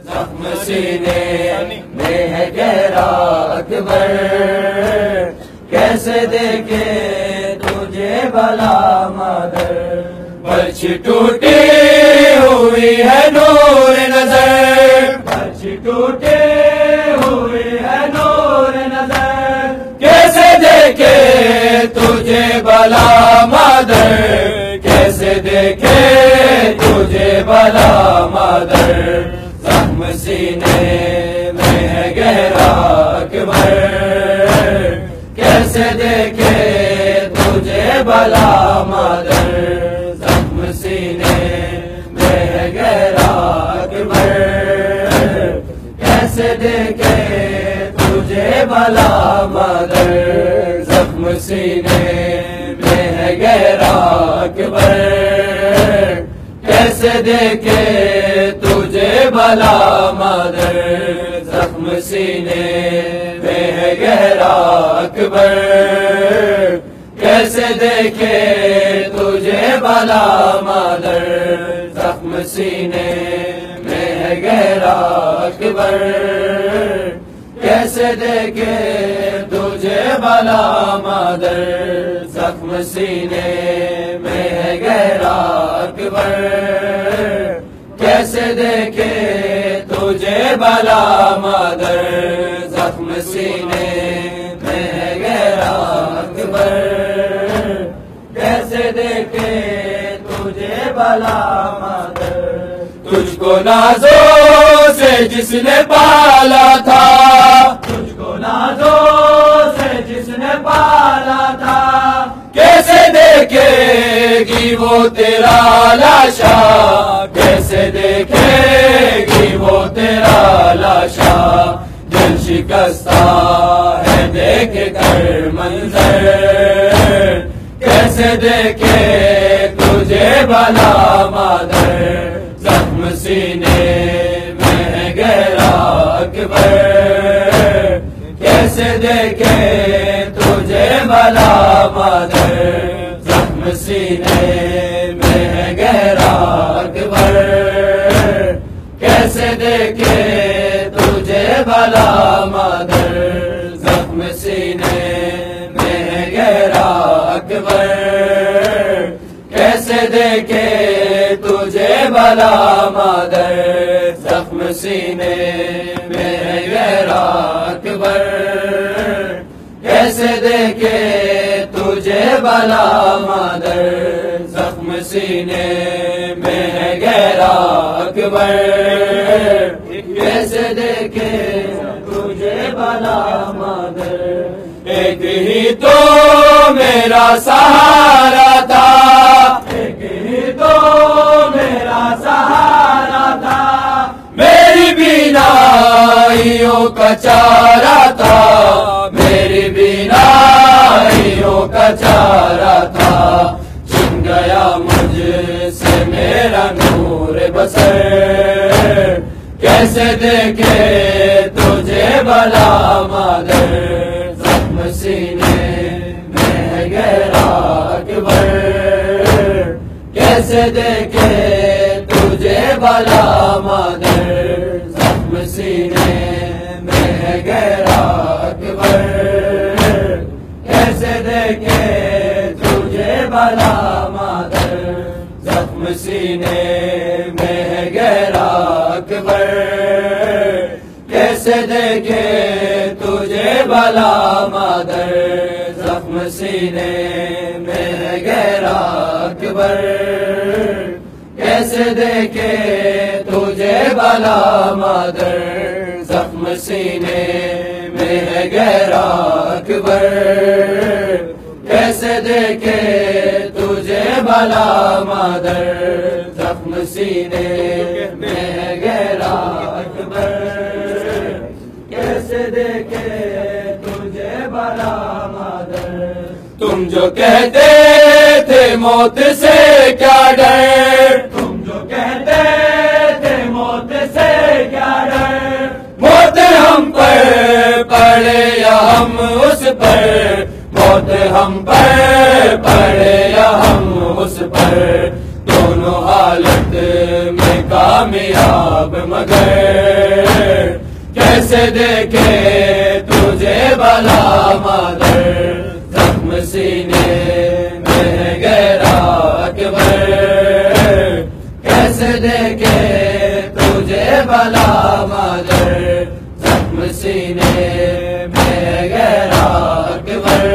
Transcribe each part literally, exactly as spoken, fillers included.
زخم سینے میں ہے گہرا اکبر، کیسے دیکھے تجھے بلا مادر، برچ ٹوٹی ہوئی ہے نور نظر، برچ ٹوٹی ہوئی ہے نور نظر، کیسے دیکھے تجھے بلا مادر، کیسے دیکھے تجھے بلا مادر، زخم سینے میں ہے گہرا اکبر، کیسے دیکھے تجھے بلا مادر، زخم سینے میں ہے گہرا اکبر، کیسے دیکھے تجھے بلا مادر، زخم سینے میں ہے گہرا اکبر، کیسے دیکھے تجھے بلا مادر، زخم سینے میں ہے گہرا اکبر، کیسے دیکھے تجھے بلا مادر، زخم سینے میں ہے گہرا اکبر، کیسے دیکھے تجھے بلا مادر، زخم سینے میں ہے گہرا اکبر، کیسے دیکھے تجھے بلا مادر، زخم سینے میں ہے گہرا اکبر، کیسے دیکھے تجھے بلا مادر، تجھ کو نازوں سے جس نے پالا تھا، تجھ کو نازوں سے جس نے پالا تھا، کیسے دیکھے گی وہ تیرا لاشا، کیسے دیکھے گی وہ تیرا لاشا، دل شکستہ ہے دیکھ کر منظر، کیسے دیکھے تجھے بلا مادر، زخم سینے میں ہے گہرا اکبر، کیسے دیکھے تجھے بلا مادر، زخم سینے میں ہے گہرا اکبر، کیسے دیکھے تجھے بلا مادر، زخم سینے میں ہے گہرا اکبر، کیسے دیکھے تجھے بلا مادر، زخم سینے میں ہے گہرا اکبر، کیسے دیکھے تجھے بلا مادر، زخم سینے میں ہے گہرا اکبر، کیسے دیکھے تجھے بلا مادر، ایک ہی تو میرا سہارا تھا، ایک ہی تو میرا سہارا تھا، میری بینائیوں کا چارہ تھا، میری بینائیوں کا چارہ تھا، چھن گیا مجھ سے میرا نور بصر، کیسے دیکھے تجھے بلا مادر، زخم سینے میں ہے گہرا اکبر، کیسے دیکھے تجھے بلا مادر، زخم سینے میں ہے گہرا اکبر، کیسے دیکھے تجھے بلا مادر، زخم سینے میں ہے گہرا اکبر، کیسے دیکھے تجھے بلا مادر، زخم سینے میں ہے گہرا اکبر، کیسے دیکھے تجھے بلا مادر، زخم سینے میں ہے گہرا اکبر، کیسے دیکھے تجھے بلا مادر، زخم سینے میں ہے گہرا اکبر، کیسے دیکھے تجھے بلا مادر، تم جو کہتے تھے موت سے کیا ڈر، تم جو کہتے تھے موت سے کیا ڈر، موت ہم پر پڑے یا ہم اس پر، موت ہم پر پڑے یا ہم اس پر، دونوں حالت میں کامیاب مگر کیسے دیکھے تجھے بلا مادر زخم سینے میں ہے گہرا اکبر کیسے دیکھے تجھے بلا مادر زخم سینے میں ہے گہرا اکبر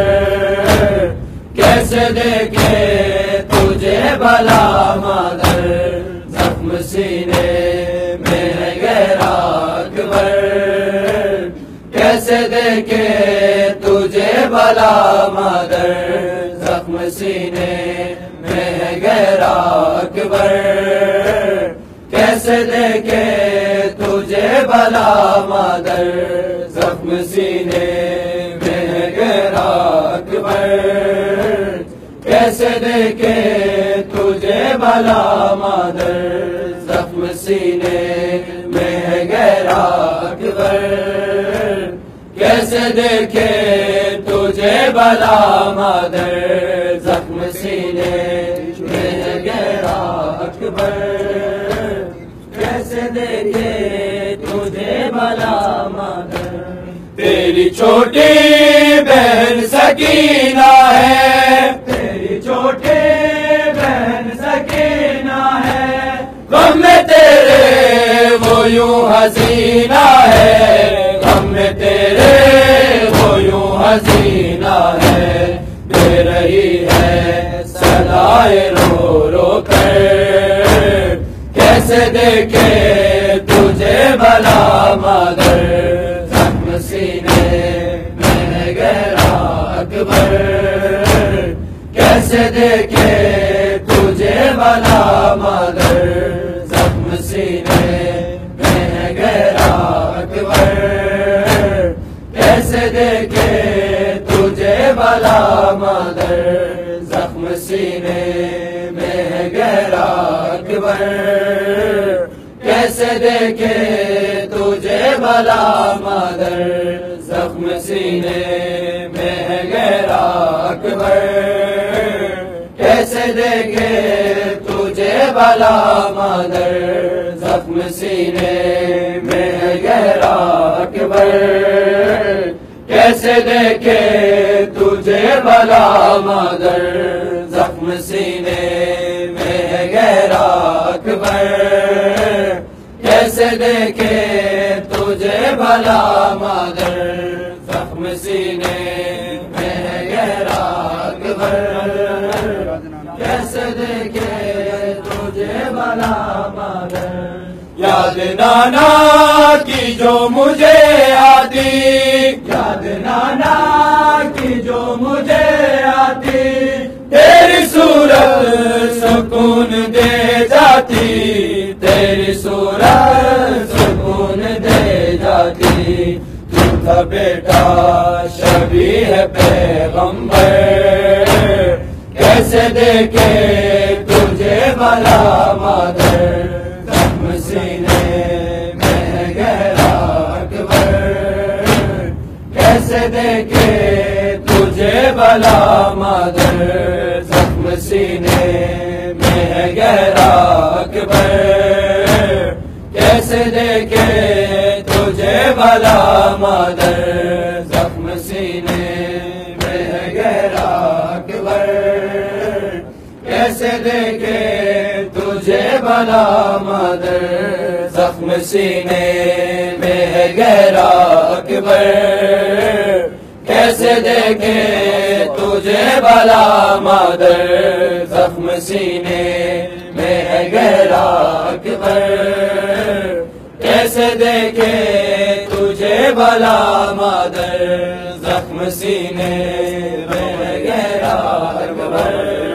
کیسے دیکھے تجھے بلا مادر زخم سینے میں ہے گہرا اکبر کیسے دیکھے تجھے بلا مادر زخم سینے میں ہے گہرا اکبر کیسے دیکھے تجھے بلا مادر زخم سینے میں ہے گہرا اکبر کیسے دیکھے تجھے بلا مادر زخم سینے میں ہے گہرا اکبر کیسے دیکھے تجھے بلا مادر زخم سینے میں ہے گہرا اکبر کیسے دیکھے تجھے بلا مادر تیری چھوٹی بہن سکینہ ہے تیری چھوٹی بہن سکینہ ہے غم میں تیرے وہ یوں حسینہ ہے غم میں تیرے وہ یوں حسینہ ہے دے رہی ہے صدائے رو رو کر کیسے دیکھے تجھے بلا مادر زخم سینے میں ہے گہرا اکبر کیسے دیکھے تجھے بلا مادر زخم سینے میں ہے گہرا اکبر کیسے دیکھے تجھے بلا مادر زخم سینے میں ہے گہرا اکبر کیسے دیکھے تجھے بلا مادر زخم سینے میں ہے گہرا اکبر کیسے دیکھے تجھے بلا مادر زخم سینے میں ہے گہرا اکبر کیسے دیکھے تجھے بلا مادر زخم سینے میں ہے گہرا اکبر کیسے دیکھے تجھے بلا مادر زخم سینے میں ہے گہرا اکبر کیسے دیکھے تجھے بلا مادر یاد نانا کی جو مجھے آتی یاد نانا کی جو مجھے آتی تیری صورت سکون دے جاتی تیری صورت سکون دے جاتی تو تھا بیٹا شبیہ پیغمبر کیسے دیکھے تجھے بلا مادر زخم سینے میں ہے گہرا اکبر کیسے دیکھے تجھے بلا مادر زخم سینے میں ہے گہرا اکبر کیسے دیکھے تجھے بلا مادر زخم سینے میں ہے گہرا اکبر کیسے دیکھے تجھے بلا مادر زخم سینے میں ہے گہرا اکبر کیسے دیکھے تجھے بلا مادر زخم سینے میں ہے گہرا اکبر کیسے دیکھے تجھے بلا مادر زخم سینے میں ہے گہرا اکبر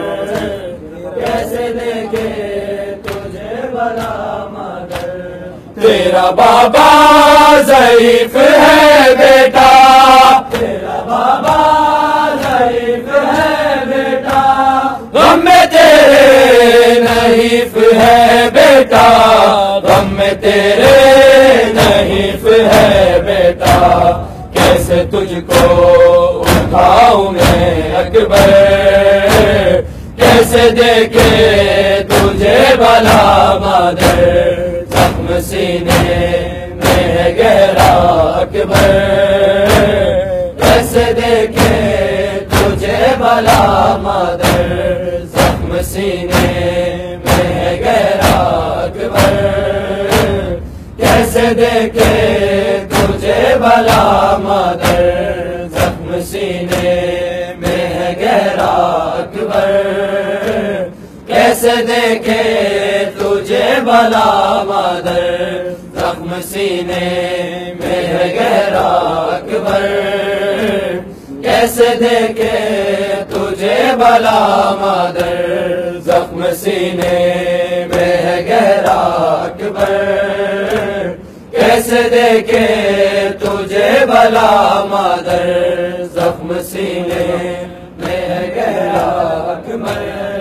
کیسے دیکھے تجھے بلا مادر تیرا بابا ضعیف ہے بیٹا تیرا بابا ضعیف ہے بیٹا غم میں تیرے نحیف ہے بیٹا غم میں تیرے نحیف ہے بیٹا کیسے تجھ کو اٹھاؤں میں اکبر کیسے دیکھے تجھے بلا مادر زخم سینے میں ہے گہرا اکبر کیسے دیکھے تجھے بھلا مادر زخم سینے میں ہے گہرا اکبر کیسے دیکھے تجھے بھلا مادر زخم سینے میں ہے گہرا اکبر کیسے دیکھے تجھے بھلا مادر زخم سینے میں ہے گہرا اکبر کیسے دیکھے تجھے بھلا مادر زخم سینے میں ہے گہرا اکبر کیسے دیکھے تجھے بھلا مادر زخم سینے میں ہے گہرا اکبر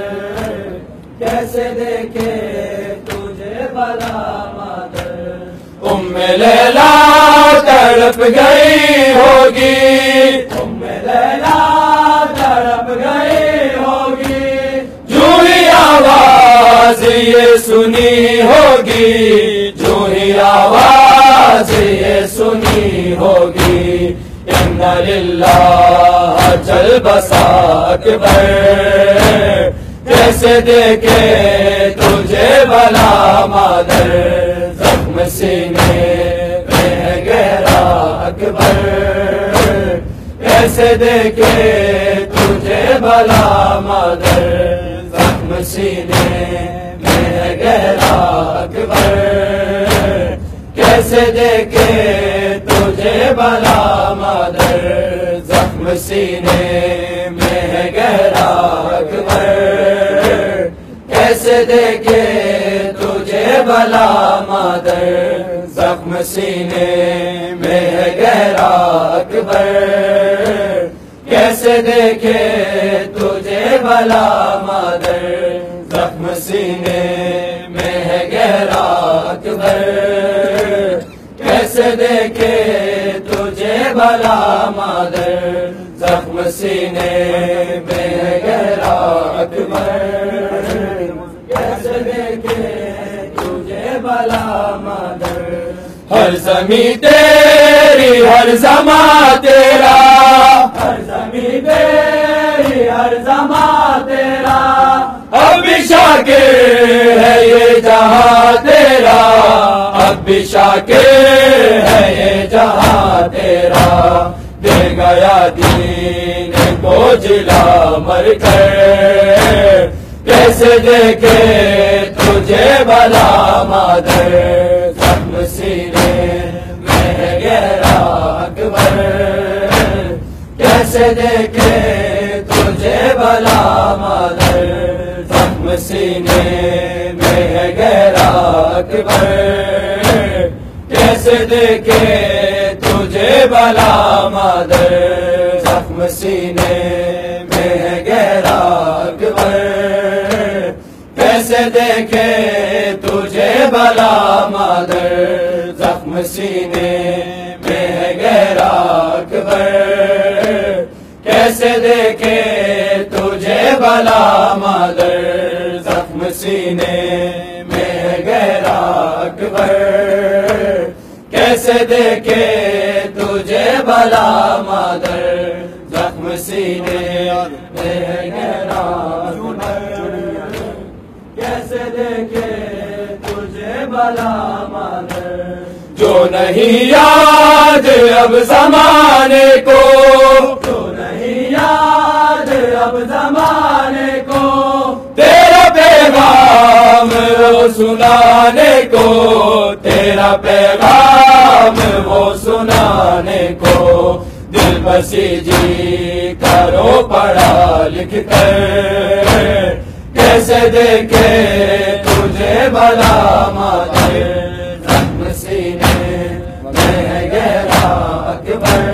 کیسے دیکھے تجھے بھلا مادر ام لیلا تڑپ گئی ہوگی ام لیلا تڑپ گئی ہوگی جو ہی آواز یہ سنی ہوگی جو ہی آواز یہ سنی ہوگی ان للہ چل بسا اکبر کیسے دیکھے تجھے بھلا مادر زخم سینے میں ہے گہرا اکبر کیسے دیکھے تجھے بھلا مادر زخم سینے میں ہے گہرا اکبر کیسے دیکھے تجھے بھلا مادر زخم سینے میں ہے گہرا اکبر کیسے دیکھے تجھے بھلا مادر زخم سینے میں ہے گہرا اکبر کیسے دیکھے تجھے بھلا مادر زخم سینے میں ہے گہرا اکبر کیسے دیکھے تجھے بھلا مادر زخم سینے میں ہے گہرا اکبر کیسے دیکھے تجھے بھلا مادر ہر زمین تیری ہر زماں تیرا ہر زمین تیری ہر زماں تیرا اب بھی شاکر ہے یہ جہاں تیرا اب بھی شاکر ہے یہ جہاں تیرا دے گیا دین کو جلا مر کر کیسے دیکھے تجھے بھلا مادر زخم سینے میں ہے گہرا اکبر کیسے دیکھے تجھے بھلا مادر زخم سینے میں ہے گہرا اکبر کیسے دیکھے تجھے بھلا مادر زخم سینے میں ہے گہرا اکبر کیسے دیکھے تجھے بھلا مادر زخم سینے میں ہے گہرا اکبر کیسے دیکھے تجھے بھلا مادر زخم سینے میں ہے گہرا اکبر کیسے دیکھے تجھے بھلا مادر زخم سینے میں ہے گہرا اکبر کیسے دیکھے تجھے بھلا مادر جو نہیں یاد اب زمانے کو جو نہیں یاد اب زمانے کو تیرا پیغام وہ سنانے کو تیرا پیغام وہ سنانے کو دل بسیجی کرو پڑھا لکھ کر کیسے دیکھے تجھے بھلا مادر زخم سینے میں ہے گہرا اکبر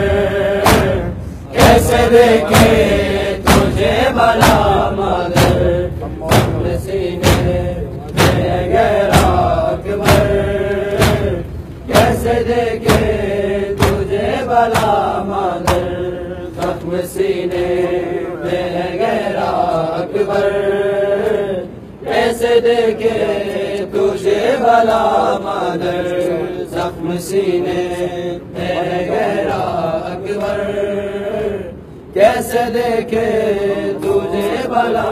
کیسے دیکھے تجھے بھلا مادر زخم سینے میں ہے گہرا اکبر کیسے دیکھے تجھے بھلا مادر زخم سینے میں ہے گہرا اکبر کیسے دیکھے تجھے بھلا مادر زخم سینے ہے گہرا اکبر، کیسے دیکھے تجھے بلا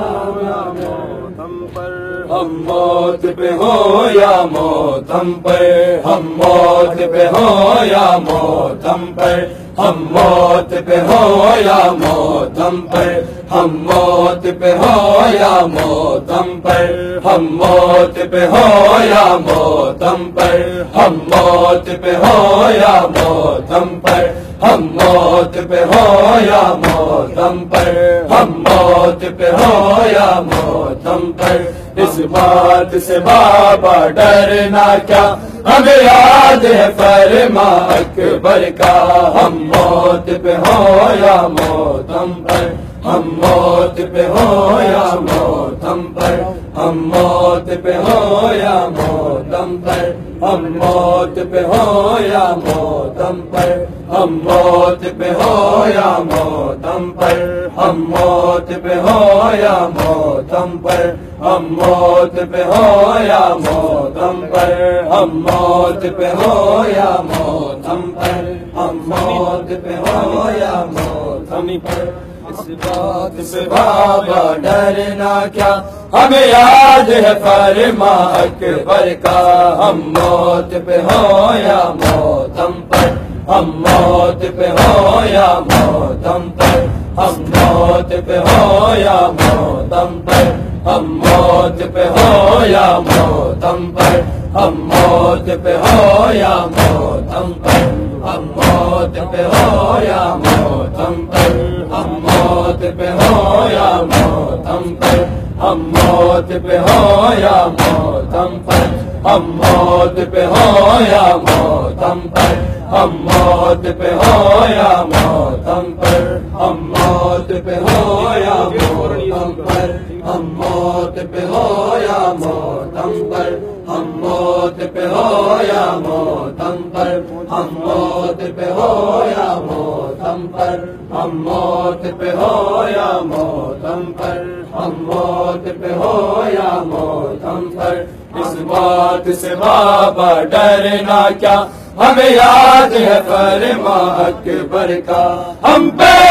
موت ہم پر، ہم موت پہ ہوں یا موت ہم پر، ہم موت پہ ہوں یا موت ہم پر، ہم موت پہ ہوں یا موت ہم پر، ہم موت پہ ہوں یا موت ہم پر، ہم موت پہ ہوں یا موت ہم پر، ہم موت پہ ہوں یا موت ہم پر، ہم موت پہ ہوں یا موت ہم پر، ہم موت پہ ہوں یا موت ہم پر، اس بات سے بابا ڈرنا کیا، ہمیں یاد ہے فرما اکبر کا، ہم موت پہ ہوں یا موت ہم پر، ہم موت پہ ہوں یا موت ہم پر، ہم موت پہ ہوں یا موت ہم پر، ہم موت پہ ہوں یا موت ہم پر، ہم موت پہ ہوں یا موت ہم پر، ہم موت پہ ہوں یا موت ہم پر، ہم موت پہ ہوں یا موت ہم پر، ہم موت پہ ہوں یا موت ہم پر، ہم موت پہ ہوں یا موت ہم پر، اس بات سے بابا ڈرنا کیا، ہمیں یاد ہے فرما اکبر کا، ہم موت پہ ہوں یا موت ہم پر، ہم موت پہ ہوں یا موت ہم پر، ہم موت پہ ہوں یا موت ہم پر، ہم موت پہ ہوں یا موت ہم پر، ہم موت پہ ہوں یا موت ہم پر، ہم موت پہ ہوں یا موت ہم پر، ہم موت پہ ہوں یا موت ہم پر، ہم موت پہ ہوں یا موت ہم پر، ہم موت پہ ہوں یا موت ہم پر، ہم موت پہ ہوں یا موت ہم پر، ہم موت پہ ہوں یا موت ہم پر، ہم موت پہ ہوں یا موت ہم پر، ہم موت پہ ہوں یا موت ہم پر، ہم موت پہ ہوں یا موت ہم پر، ہم موت پہ ہوں یا موت ہم پر، ہم موت پہ ہوں یا موت ہم پر، اس بات سے بابا ڈرنا کیا، ہمیں یاد ہے فرما اکبر کا، ہم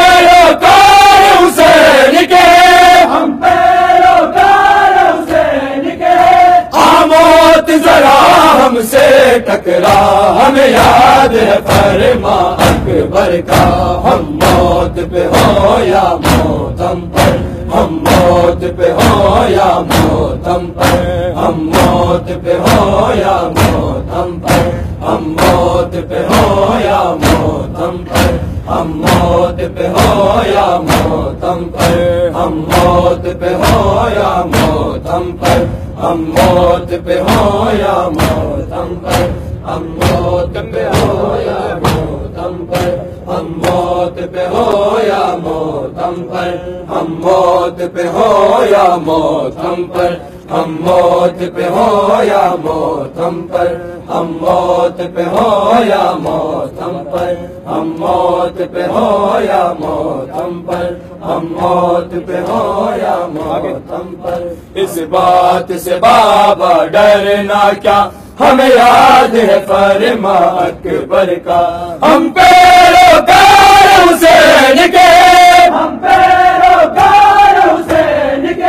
پیروکار حسین کے، ہم پیروکار حسین کے، موت ذرا ہم سے ٹکرا، ہمیں یاد ہے فرما اکبر کا، ہم موت پہ ہوں یا موت ہم پر، ہم موت پہ ہوں یا موت ہم پر، ہم موت پہ ہوں یا موت ہم پر، ہم موت پہ ہوں یا موت ہم پر، ہم موت پہ ہوں یا موت ہم پر، ہم موت پہ ہوں یا موت ہم پر، ہم موت پہ ہوں یا موت ہم پر، ہم موت پہ ہوں یا موت ہم پر، ہم موت پہ ہوں یا موت ہم پر، ہم موت پہ ہوں یا موت ہم پر، ہم موت پہ ہوں یا موت ہم پر، ہم موت پہ ہوں یا موت ہم پر، ہم موت پہ ہوں یا موت ہم پر، ہم موت پہ ہوں یا موت ہم پر، اس بات سے بابا ڈرنا کیا، ہمیں یاد ہے فرما اکبر کا، ہم پیروکار حسین کے، ہم پیروکار حسین کے،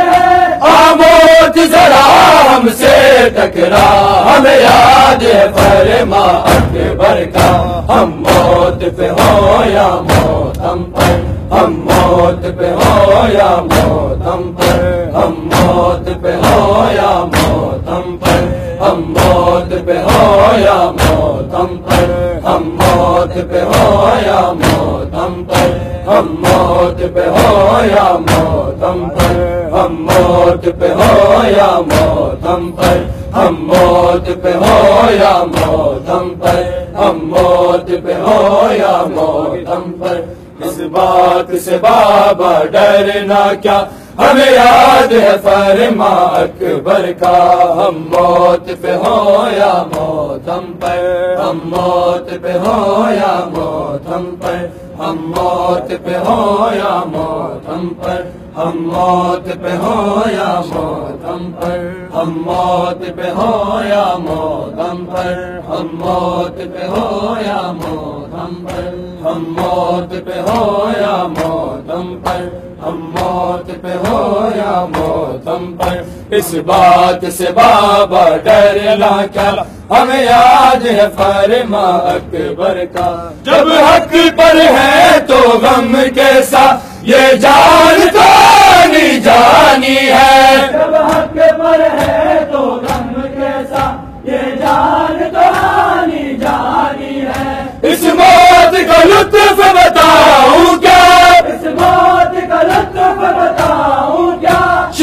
موت ذرا ہم سے ٹکرا، ہمیں یاد ہے فرما اکبر کا، ہم موت پہ ہوں یا موت ہم پر، ہم موت پہ ہوں یا موت ہم پر، ہم موت پہ ہوں یا موت ہم پر، ہم موت پہ ہوں یا موت ہم پر، ہم موت پہ ہوں یا موت ہم پر، ہم موت پہ ہوں یا موت ہم پر، ہم موت پہ ہوں یا موت ہم پر، ہم موت پہ ہوں یا موت ہم پر، ہم موت پہ ہوں یا موت ہم پر، اس بات سے بابا ڈرنا کیا، ہمیں یاد ہے فرما اکبر کا، ہم موت پہ ہوں یا موت ہم پر، ہم موت پہ ہوں یا موت ہم پر، ہم موت پہ ہوں یا موت ہم پر، ہم موت پہ ہوں یا موت ہم ہم پر، ہم موت پہ ہو یا موت ہم پر، ہم موت پہ ہو یا موت ہم پر، ہم موت پہ ہو یا موت ہم پر، ہم موت پہ ہو یا موت ہم پر۔ اس بات سے بابا ڈرنا کیا، ہمیں یاد ہے فرما اکبر کا، جب حق پر ہے تو غم کیسا، یہ جان تو آنی جانی ہے، جب حق پر ہے تو غم کیسا، یہ جان تو آنی جانی ہے۔ اس موت کا لطف بتاؤں کیا، اس موت کا لطف بتاؤں کیا،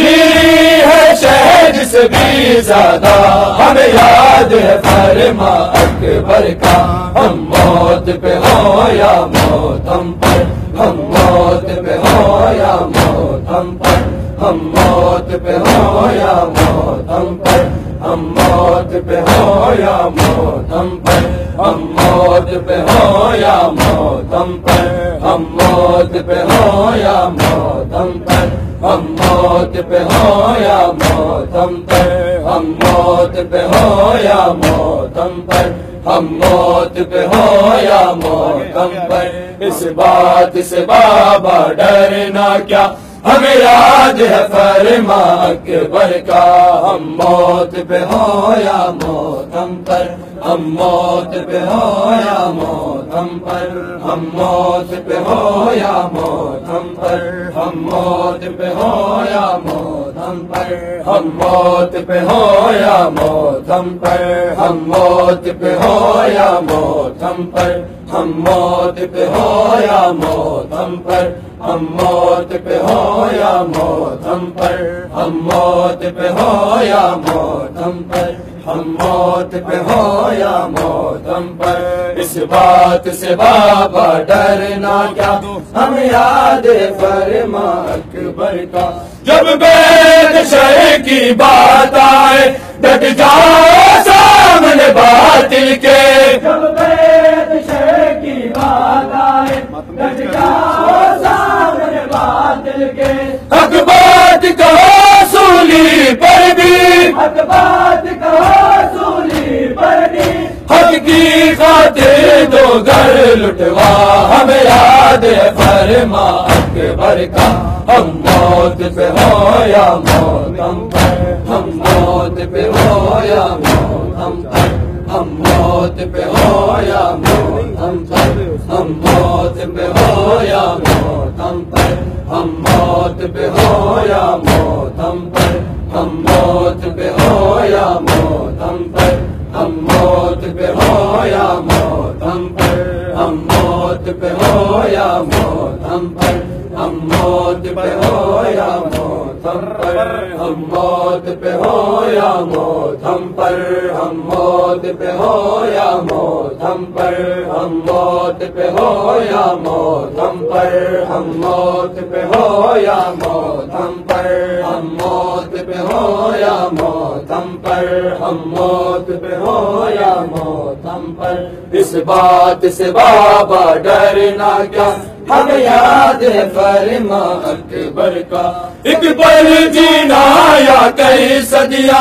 شیریں ہے شہد سے بھی زیادہ، ہمیں یاد ہے فرما اکبر کا، ہم موت پہ ہو یا موت ہم پر، ہم موت پہ ہو یا موت ہم پر، ہم موت پہ ہو یا موت ہم پر، ہم موت پہ ہو یا موت ہم پر، ہم موت پہ ہو یا موت ہم پر، ہم موت پہ ہو یا موت ہم پر، ہم موت پہ ہو یا موت ہم پر، ہم موت پہ ہو یا موت ہم پر، ہم موت پہ ہو یا موت ہم پر۔ اس بات سے بابا ڈرنا کیا، ہمیں یاد ہے فرما اکبر کا، ہم موت پہ ہو یا موت ہم پر، ہم موت پہ ہو یا موت ہم پر، ہم موت پہ ہو یا موت ہم پر، ہم موت پہ ہو یا موت ہم پر، ہم موت پہ ہو یا موت ہم پر، ہم موت پہ ہو یا موت ہم پر، ہم موت پہ ہو یا موت ہم پر، ہم موت پہ ہو یا موت ہم پر، ہم موت پہ ہو یا موت ہم پر، ہم موت پہ ہو یا موت ہم پر۔ اس بات سے بابا ڈرنا کیا، ہم یاد فرما اکبر کا، جب بید شرع کی بات آئے ڈٹ جاؤ سامنے باطل کے، جب بید شرع کی بات آئے ڈٹ جاؤ سامنے باطل کے، حق بات کہو سولی پر بھی، حق بات کہو سولی پر بھی، حق کی خاطر دو گھر لٹوا، ہمیں یاد ہے فرما اکبر کا، ہم موت پہ ہو یا موت ہم پر، ہم موت پہ ہو یا موت ہم پر، ہم موت پہ ہو یا موت ہم پر، ہم موت پہ ہو یا موت ہم پر، ہم موت پہ ہو یا موت ہم پر، ہم موت پہ ہو یا موت ہم پر، ہم موت پہ ہو یا موت ہم پر، ہم موت پہ ہو یا موت ہم پر، ہم موت پہ ہو یا موت ہم پر، ہم موت پہ ہو یا موت ہم پر، ہم موت پہ ہو یا موت ہم پر، ہم موت پہ ہو یا موت ہم پر، ہم موت پہ ہو یا موت ہم پر، ہم موت پہ ہو یا موت ہم پر، ہم موت پہ ہو یا موت ہم پر۔ اس بات سے بابا ڈرنا کیا، ہمیں یاد ہے فرما اکبر کا، ایک پل جینا یا کئی صدیاں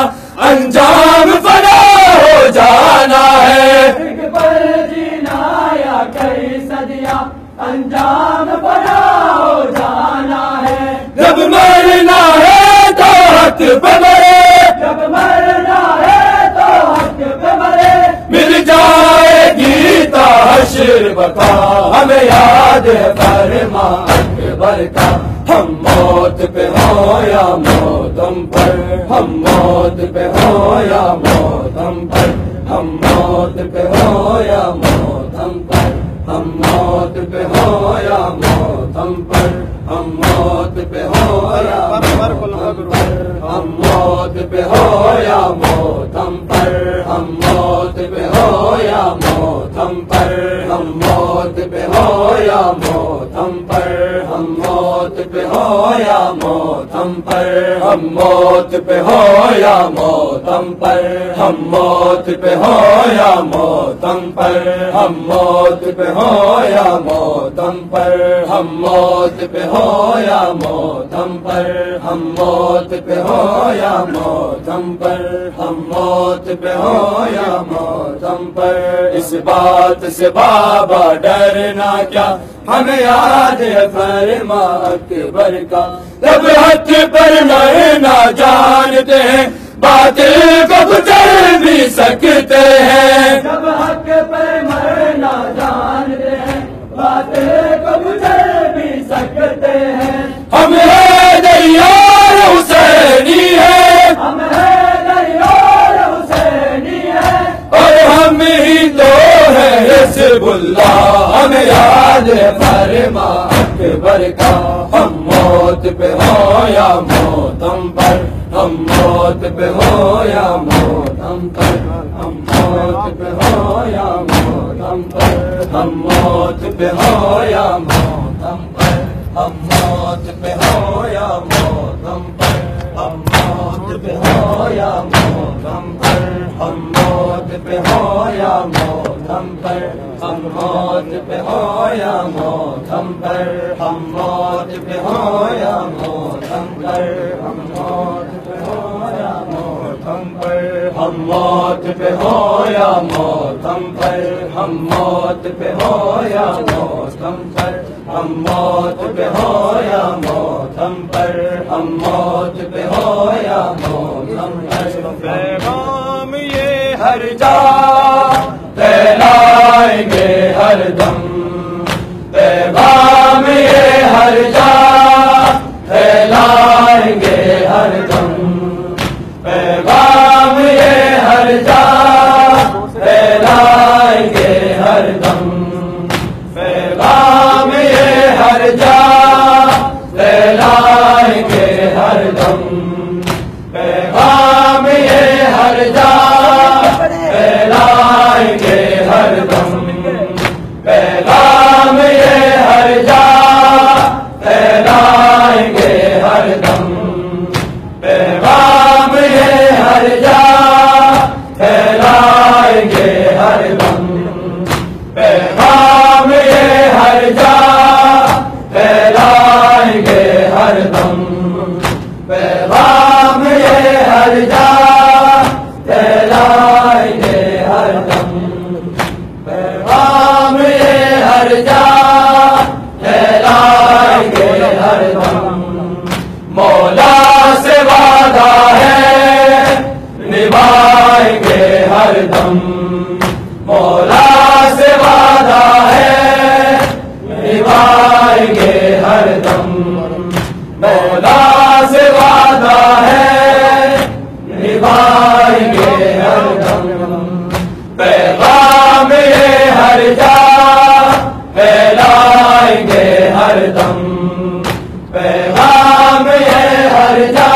انجام فنا ہو جانا ہے، ایک پل جینا یا کئی صدیاں انجام فنا ہو جانا ہے، جب مرنا ہے تو حق پہ مرے، جب مرنا ہے تو حق پہ مرے، مل جائے گی تا حشر بقا، ہمیں یاد ہے فرما اکبر کا، ہم موت پہ ہو یا موت ہم پر، ہم موت پہ ہو یا موت ہم پر، ہم موت پہ ہو یا موت ہم پر، ہم موت پہ ہو یا موت ہم پر، ہم موت پہ ہو یا موت ہم پر، ہم موت پہ ہو یا موت ہم پر، ہم موت پہ ہو یا موت ہم پر، ہم موت پہ ہو یا موت ہم پر، ہم موت پہ ہو ہو یا موت ہم پر، ہم موت پہ ہو یا موت ہم پر، ہم موت پہ ہو یا موت ہم پر، ہم موت پہ ہو یا موت ہم پر، ہم موت پہ ہو یا موت ہم پر، ہم موت پہ ہو یا موت ہم پر، ہم موت پہ ہو یا موت ہم پر۔ اس بات سے بابا ڈرنا کیا، ہمیں یاد ہے فرما اکبر کا، جب حق پر مرنا جانتے ہیں باطل کو کچل بھی سکتے ہیں، جب حق پر مرنا جانتے ہیں باطل کو کچل بھی سکتے ہیں۔ ہم ہے دیار حسینی ہے، ہم ہے دیار حسینی ہے، اور ہم ہی تو ہے حزب اللہ، ہمیں یاد ہے فرما اکبر کا، ہم موت پہ ہو یا موت ہم پر، ہم موت پہ ہو یا موت ہم پر، ہم موت پہ ہو یا موت ہم پر، ہم موت پہ ہو یا موت ہم پر، ہم موت پہ ہو یا موت ہم پر، ہم موت پہ ہو یا موت ہم پر، ہم موت پہ ہو یا موت ہم پر، ہم موت پہ ہو یا موت ہم پر، ہم موت پہ ہو یا موت ہم پر، ہم موت پہ ہو یا موت ہم پر، ہم موت پہ ہو یا موت ہم پر، ہم موت پہ ہو یا موت ہم پر، ہم موت پہ ہو یا موت ہم پر، ہم موت پہ ہو یا موت ہم پر۔ پیغام یہ ہر جا پھیلائیں گے ہر دم، پیغام یہ ہر جا پھیلائیں گے ہر دم، پیغام یہ ہر جا پھیلائیں گے ہر دم، پیغام یہ ہر جا پھیلائیں گے ہر دم، پیغام یہ ہر جا پھیلائیں گے ہر دم، پیغام یہ ہر جا پھیلائیں گے ہر دم، پیغام یہ ہر جا پھیلائیں گے ہر دم، پیغام یہ ہر جا پھیلائیں گے ہر دم، پیغام یہ ہر جا پھیلائیں گے ہر دم، پیغام یہ ہر جا پھیلائیں گے ہر دم۔ مولا سے وعدہ ہے نبھائیں گے ہر دم، مولا سے وعدہ ہے نبھائیں گے ہر دم، مولا سے وعدہ ہے نبھائیں گے ہر دم، پیغام یہ ہر جا پھیلائیں گے ہر دم، پیغام یہ ہر جا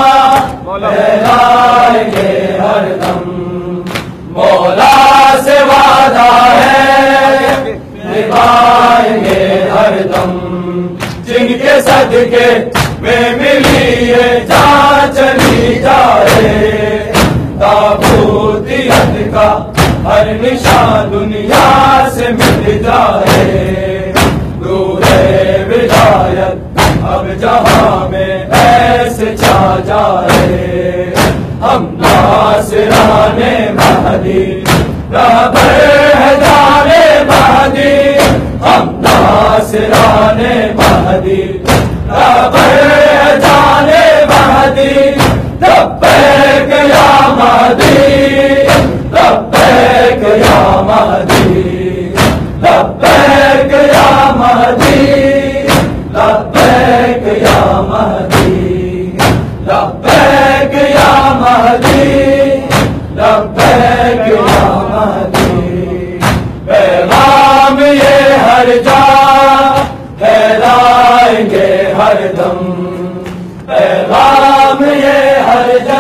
پھیلائیں گے ہر دم، مولا سے وعدہ ہے نبھائیں گے ہر دم، جن کے صدقے میں ملی ہے جان چلی جائے، تابوتیت کا ہر نشان دنیا سے مٹ جائے، نور ولایت اب جہاں میں ایسے چھا جائے، ہم ناصران مہدی رہبر ہے جانے مہدی، ہم ناصران مہدی رہبر ہے جانے مہدی، لبیک یا مہدی، لبیک یا مہدی، لبیک یا مہدی، لبیک یا مہدی، لبیک یا مہدی، لبیک یا مہدی، پیغام یہ ہر جا پھیلائیں گے ہر دم، پیغام یہ ہر جا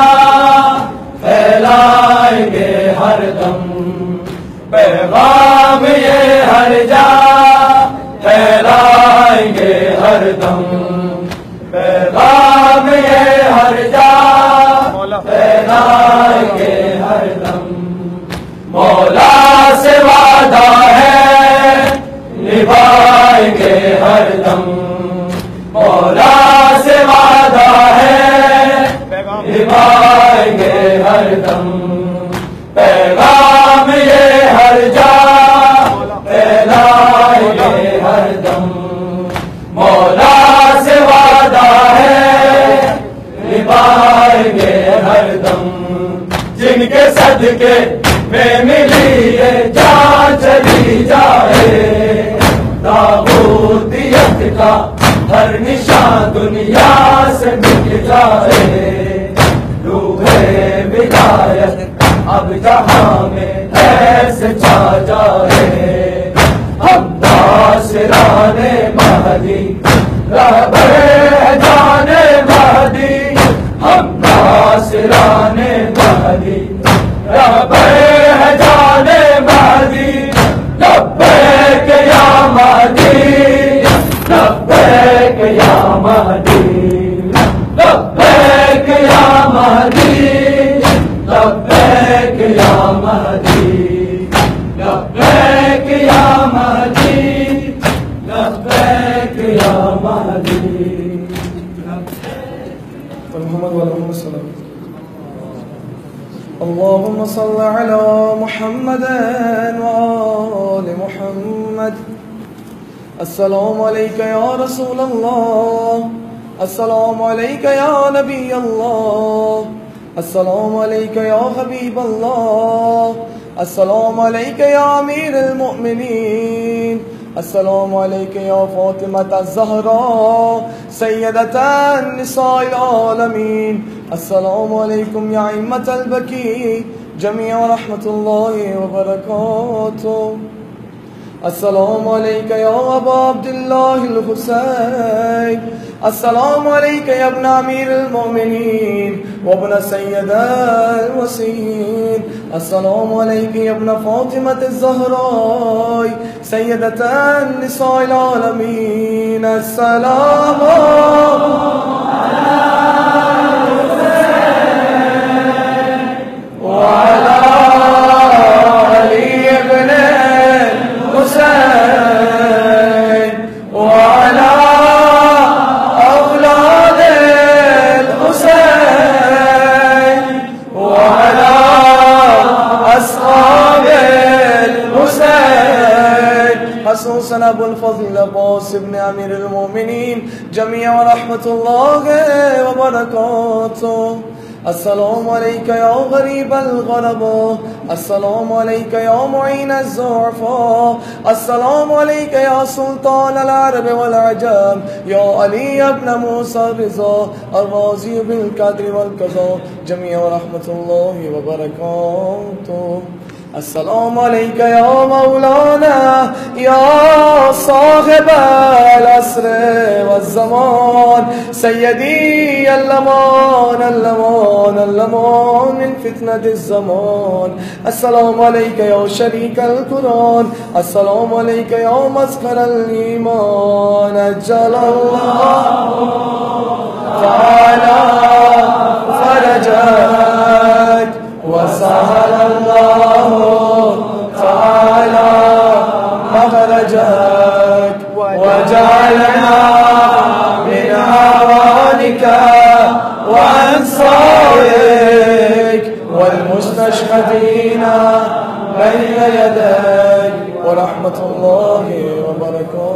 پھیلائیں گے ہر دم، پیغام یہ ہر جا پھیلائیں گے ہر دم، نبھائیں گے ہر دم، مولا سے وعدہ ہے نبھائیں گے ہر دم، مولا سے وعدہ ہے نبھائیں گے ہر دم، پیغام یہ ہر جا پھیلائیں گے ہر دم، مولا سے وعدہ ہے نبھائیں گے ہر دم، جن کے صدقے میں ملی یہ جان چلی جائے، تاغوتیت کا ہر نشان دنیا سے مٹ جائے، روح بدایت اب جہاں میں ایسے چھا جائے، ہم ناصران مہدی رہبر جان مہدی، ہم ناصران مہدی رہبر جان مہدی، لبیک یا مہدی لبیک یا مہدی لبیک یا مہدی لبیک یا مہدی لبیک یا مہدی لبیک یا مہدی۔ محمد وعلى وسلم اللهم صل على محمد وآل محمد۔ السلام عليك يا رسول الله، السلام عليك يا نبي الله، السلام عليك يا حبيب الله، السلام عليك يا أمير المؤمنين، السلام عليك يا فاطمة الزهراء سيدة النساء العالمين، السلام عليكم يا أئمة البكي جميع رحمة الله وبركاته، السلام عليك يا أبا عبد الله الحسين، السلام عليك يا ابن أمير المؤمنين وابن سيد الوسيم، السلام عليك يا ابن فاطمة الزهراء سيدة النساء العالمين، السلام على الحسين وعلى علي بن الحسين وعلى أولاد الحسين وعلى أصحاب الحسين، خصوصا أبو الفضل عباس بن أمير المؤمنين جميع رحمة الله وبركاته، السلام عليك يا غريب الغرباء، السلام عليك يا معين الضعفاء، السلام عليك يا سلطان العرب والعجم، يا علي بن موسى الرضا الراضي بالقدر والقضاء جميع رحمة الله وبركاته، السلام عليك يا مولانا يا صاحب العصر والزمان سيدي اللمان اللمان اللمان من فتنة الزمان، السلام عليك يا شريك القرآن، السلام عليك يا مذكر الإيمان، أجل الله تعالى فرجك وسهل الله تعالى مخرجك وجعلنا من أعوانك وأنصارك والمستشهدين بين يديك ورحمة الله وبركاته۔